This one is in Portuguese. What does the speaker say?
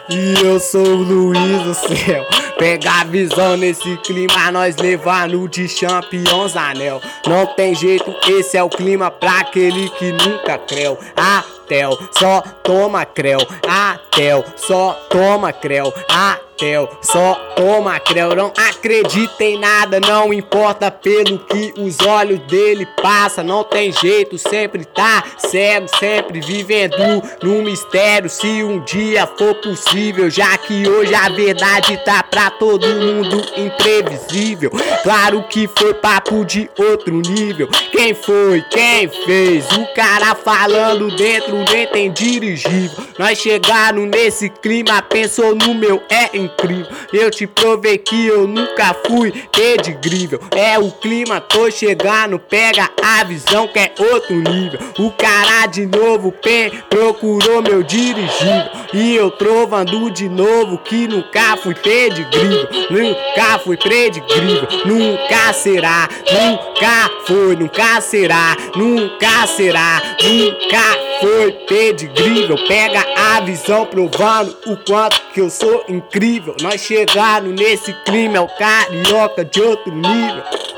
E eu sou o Luiz do céu. Pega a visão nesse clima, nós levando de Champions anel. Não tem jeito, esse é o clima pra aquele que nunca creu. Atel, só toma creu. Atel, só toma creu. Atel, só toma creu. Não acredita em nada, não importa pelo que os olhos dele passam. Não tem jeito, sempre tá cego, sempre vivendo no mistério. Se um dia for possível, já que hoje a verdade tá pra todo mundo imprevisível. Claro que foi papo de outro nível. Quem foi? Quem fez? O cara falando dentro, nem tem dirigível. Nós chegaram nesse clima, pensou no meu, é incrível. Eu te provei que eu nunca fui pedigrível. É o clima, tô chegando, pega a visão que é outro nível. O cara de novo procurou meu dirigível. E eu trovando de novo que nunca fui pedigrível. Nunca fui pedigrível, nunca será. Nunca foi, nunca será. Nunca será, nunca foi pedigrível. Pega a visão provando o quanto que eu sou incrível. Nós chegaram nesse clima, é o carioca de outro nível.